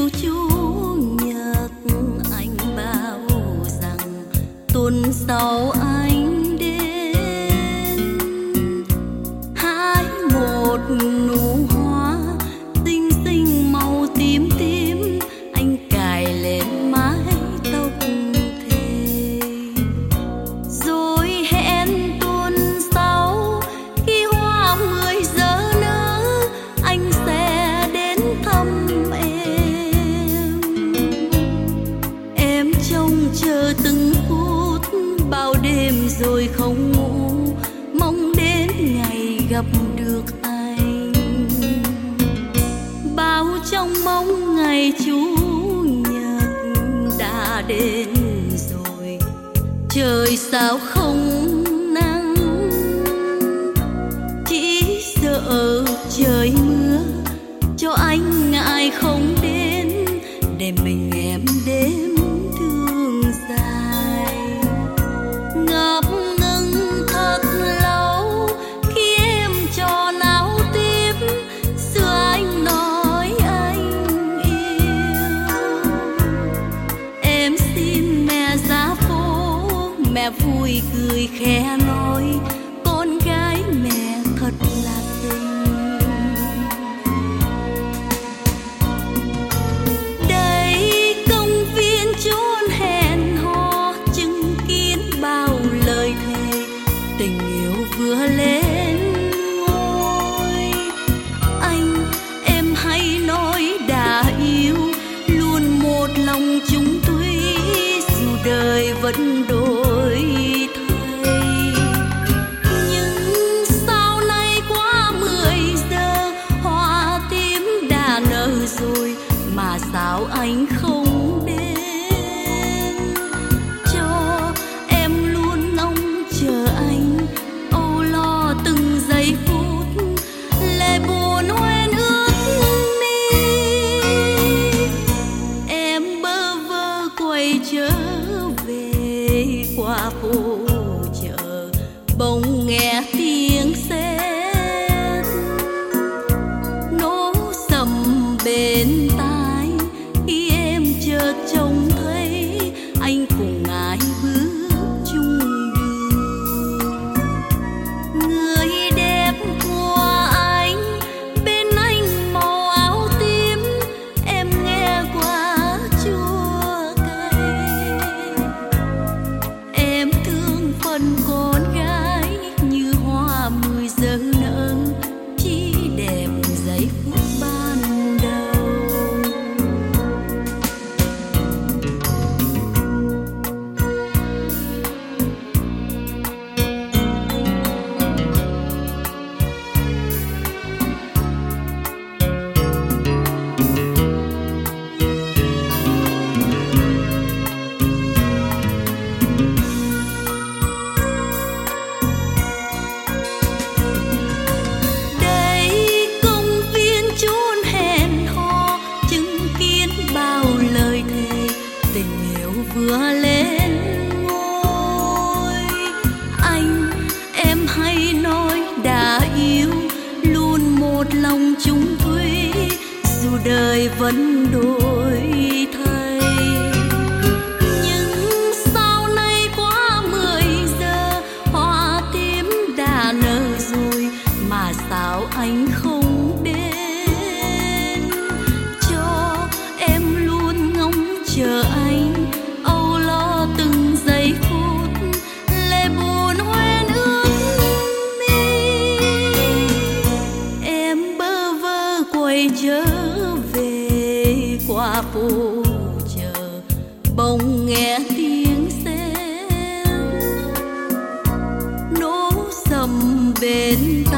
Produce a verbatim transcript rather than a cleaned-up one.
chiều chủ nhật anh bảo rằng tuần sau anh đến hái một nụ hoa xinh xinh màu tím tím, anh cài lên mái tóc thề rồi hẹn tuần sau khi hoa mười giờ nở anh sẽ đến thăm em. Em trông chờ từng phút bao đêm rồi không ngủ, mong đến ngày gặp được anh. Bao trong mong ngày chủ nhật đã đến rồi, trời sao không nắng, chỉ sợ trời mưa cho anh ngại không đến để mình em đêm thương dài. Ngập ngừng thật lâu khi em cho áo tím, xưa anh nói anh yêu. Em xin mẹ ra phố, mẹ vui cười khẽ nói con gái mẹ thật là xinh. Đây công viên chốn hẹn hò chứng kiến bao lời thề, tình yêu vừa lên ngôi. Anh em hay nói đã yêu, luôn một lòng chung thủy dù đời vẫn đổi thay. Nhưng sau này qua mười giờ hoa tím đã nở rồi mà sao anh không đến, cho em luôn ngóng chờ anh âu lo từng giây phút lệ buồn hoen ướt mi. Em bơ vơ quay trở về qua phố chợ, bỗng nghe tiếng sét nổ sầm bên tai khi em chợt trông thấy anh cùng ai bước chung đường. Người đẹp của anh bên anh màu áo tím, em nghe quá chua cay. Em thương phần con gái như hoa mười giờ nở, chỉ đẹp giây phút ban đầu. Đây công viên chốn hẹn hò chứng kiến bao lời thề, tình yêu vừa lên ngôi. Anh em hay nói đã yêu, luôn một lòng chung thủy dù đời vẫn đổi thay. Nhưng sau này qua mười giờ hoa tím đã nở rồi mà sao anh không đến, cho em luôn ngóng chờ anh âu lo từng giây phút lệ buồn hoen ướt mi. Em bơ vơ quay trở về qua phố chợ, bỗng nghe tiếng sét nổ sầm bên